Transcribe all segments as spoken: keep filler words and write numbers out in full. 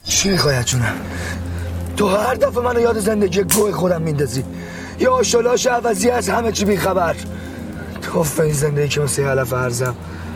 چی میخوای جونم؟ تو هر دفعه منو یاد زندگی گوه خودم میندازی. یا آشالاش عوضی از همه چی بیخبر. توف این زندگی که واسه علف ارزم.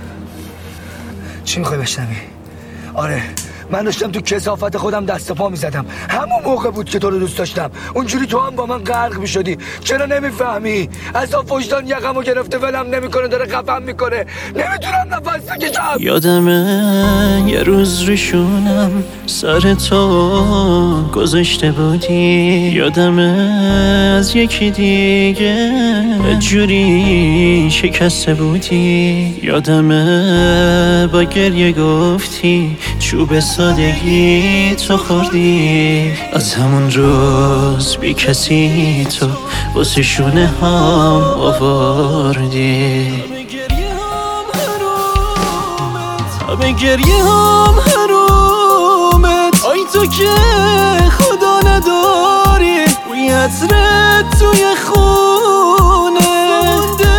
چی میخوای بشنوی؟ آره من داشتم تو کثافت خودم دست پا میزدم. همون موقع بود که تو رو دوست داشتم. اونجوری تو هم با من غرق میشدی. چرا نمیفهمی؟ عذاب وجدان یقمو گرفته ولم نمیکنه، داره خفم میکنه. نمیتونم نفس بکشم. یادمه یه روز ریشونم سر تو گذاشته بودی. یادمه از یکی دیگه جوری شکسته بودی. یادمه با گریه گفتی چوب سادگی تو خوردی. از همون روز بی کسی تو واسه شونه هم آوردی. همه گریه هم حرومت. آی تو که خدا نداری، روی عطرت توی خونه مونده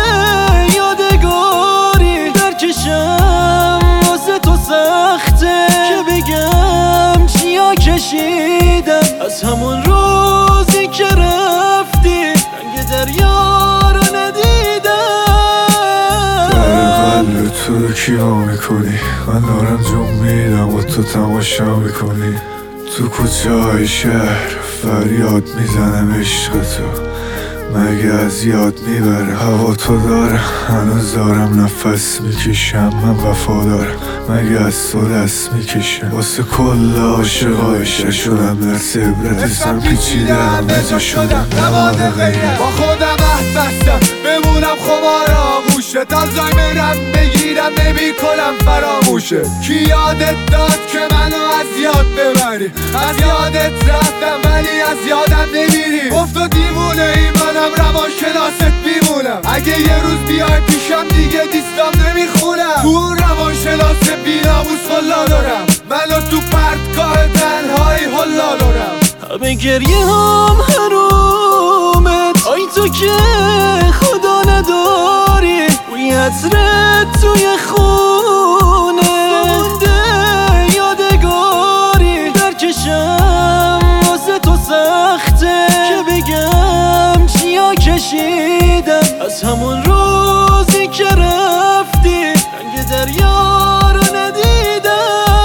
یادگاری. در کشم واسه تو سخته که بگم چیا کشیدم. از همون روزی که رفتی رنگ دریا رو ندیدم. در قلب تو رو کیا میکنی؟ من دارم جون میدم و تو تماشا میکنی. تو کوچه های شهر فریاد میزنم عشق تو. مگه از یاد میبره هوا تو دارم. هنوز دارم نفس میکشم، من وفا دارم. مگه از تو دست میکشم. واسه کل عاشقای شهر شدم درس عبرت. اسم پیچیده همه جا شدم نماد غیرت. با خودم عهد بستم بمونم خمار آغوشه. تا زایمرم بگیرم نمی کنم فراموشه. کی یادت داد که منو از یاد ببری؟ از یادت رفتم ولی از یادم نمیری. گفت و دیوونه ای منم روان شناست بیمونم. اگه یه روز بیای پیشم دیگه دیستام نمیخونم. تو اون روان شناس بیناموس خلا دارم. منو تو پرتگاه تنهایی حلا دارم. همه گریه هم حرومت. آی تو که خدا نداری، روی عطرت توی خونه مونده یادگاری. در کشم واسه تو سخته که بگم چیا کشیدم. از همون روزی که رفتی رنگ دریا رو ندیدم.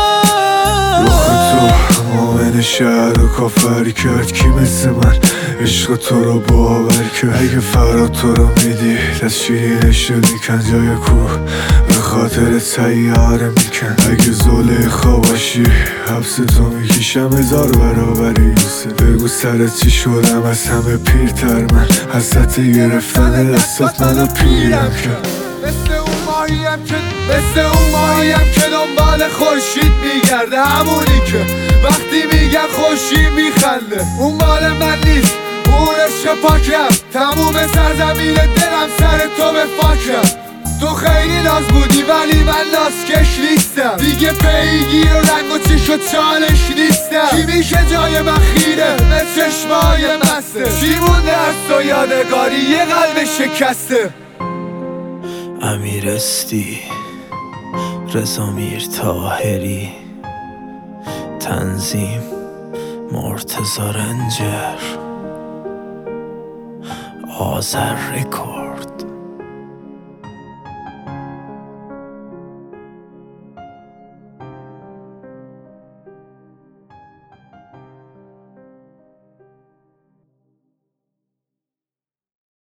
روح تو مومن شهر و کافری کرد. کی مثل من عشق تو رو باور کرد؟ اگه فراد تو رو میدی دست شیرینش رو میکن جای کوه به خاطر سیاره میکن. اگه زلیخا باشی حبس تو میکشم هزار برابر یوسف. بگو سرت چی شدم از همه پیرتر من. حسرت گرفتن دستات منو پیرم کرد. مثل اون ماهیم که مثل اون ماهیم که دنبال خورشید میگرده. همونی که وقتی میگم خورشید میخنده. اون مال من نیست، اون عشق پاکم. تموم سرزمین دلم سر تو به فاکم. تو خیلی ناز بودی ولی من نازکش نیستم. دیگه پیگیر و رنگ و چش و چالش نیستم. کی میشه جای من خیره به چشمای مسته؟ چی مونده از تو یادگاری یه قلب شکسته؟ امیر استی، رضا میر طاهری، تنظیم مرتضی رنجر، آذر رکورد.